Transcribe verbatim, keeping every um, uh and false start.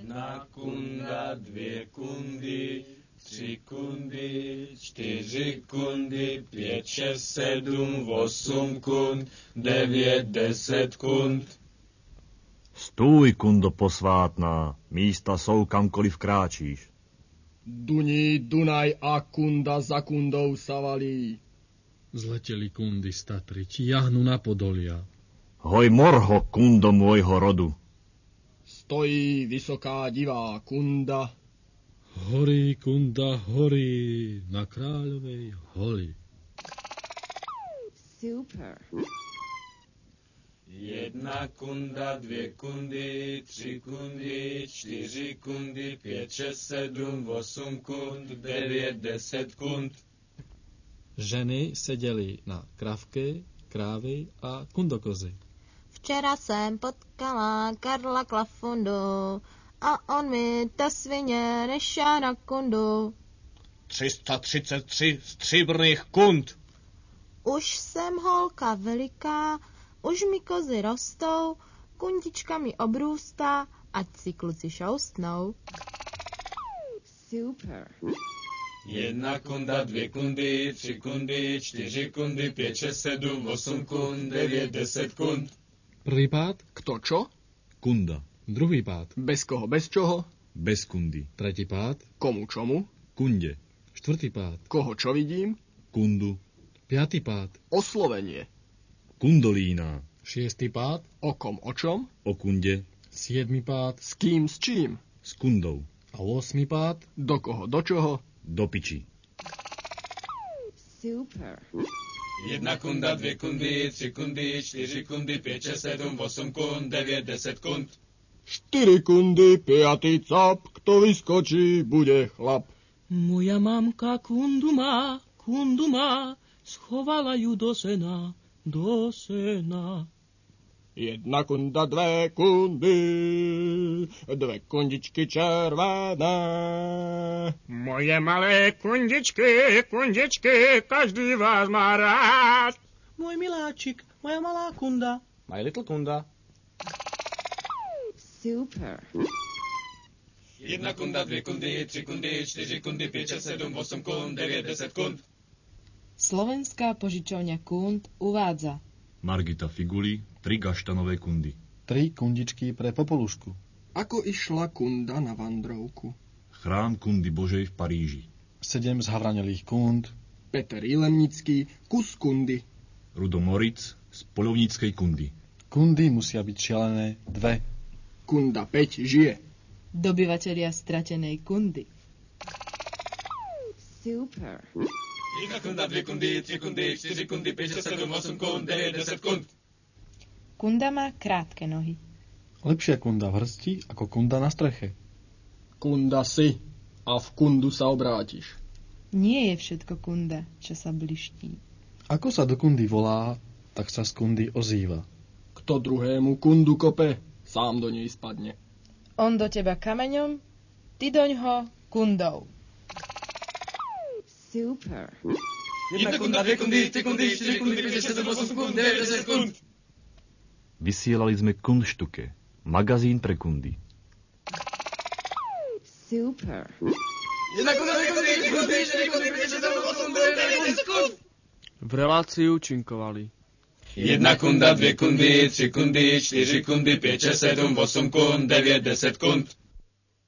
Jedna kunda, dvě kundy, tři kundy, čtyři kundy, pět, šest, sedm, osm kund, devět, deset kund. Stůj, kundo posvátná, místa jsou kamkoliv kráčíš. Duní Dunaj a kunda za kundou sa valí. Zleteli kundy z Tatry, či jahnu na Podolia. Hoj morho, kundo môjho rodu. Stojí vysoká divá kunda. Horí kunda, horí na Kráľovej holi. Super. Jedna kunda, dvě kundy, tři kundy, čtyři kundy, pět, šest, sedm, osm kund, devět, deset kund. Ženy seděly na kravky, krávy a kundokozy. Včera jsem potkala Karla Klafundu a on mi ta svině nešá na kundu. tři sta třicet tři stříbrných kund. Už jsem holka veliká, už mi kozy rostou, kundička mi obrůstá, ať si kluci šoustnou. Super. Jedna kunda, dvě kundy, tři kundy, čtyři kundy, pět, šest, sedm, osm kund, devět, deset kund. Prvý pád? Kto čo? Kunda. Druhý pád? Bez koho, bez čoho? Bez kundy. Tretí pád? Komu čomu? Kunde. Štvrtý pád? Koho čo vidím? Kundu. Piatý pád? Oslovenie. Kundolína. Šiestý pád? O kom, o čom? O kunde. Siedmy pád? S kým, s čím? S kundou. A osmý pád? Do koho, do čoho? Do piči. Super. Jedna kunda, dvě kundy, tři kundy, čtyři kundy, pět, šest, sedm, osm kund, devět, deset kund. Štyri kundy, piatý cap, kto vyskočí, bude chlap. Moja mamka kundu má, kundu má, schovala ju do sena, do sena. Jedna kunda, dve kundy, dve kundičky červené. Moje malé kundičky, kundičky, každý vás má rád. Môj miláčik, moja malá kunda. My little kunda. Super. Jedna kunda, dvě kundy, tři kundy, čtyři kundy, pět, šest, sedm, osm kund, devět, deset kund. Slovenská požičovňa Kund uvádza Margita Figuli, tri gaštanové kundy. Tri kundičky pre Popolušku. Ako išla kunda na vandrovku? Chrám kundy Božej v Paríži. Sedem zhavranelých kund. Peter Jilemnický, kus kundy. Rudo Moritz z poľovníckej kundy. Kundy musia byť šialené dve. Kunda päť žije. Dobyvatelia stratenej kundy. Super. Jedna kunda, dvě kundy, tři kundy, čtyři kundy, pět, šest, sedm, osm kund, devět, deset kund. Kunda má krátke nohy. Lepšia kunda v hrsti ako kunda na streche. Kunda si a v kundu sa obrátiš. Nie je všetko kunda, čo sa bliští. Ako sa do kundy volá, tak sa z kundy ozýva. Kto druhému kundu kope, sám do nej spadne. On do teba kameňom, ty doňho kundou. Super. Jedna kunda, dvě kundy, tři kundy, čtyři kundy, pět, šest, sedm, osm kund, devět, deset kund. Vysielali sme Kundštuke, magazín pre kundy. Super. Jedna kunda, dvě kundy, tři kundy, čtyři kundy, pět, šest, sedm, osm, devět, deset kund. V relácii účinkovali Jedna kunda, dvě kundy, tři kundy, čtyři kundy, pět, šest, sedm, osm kund, devět, deset kund.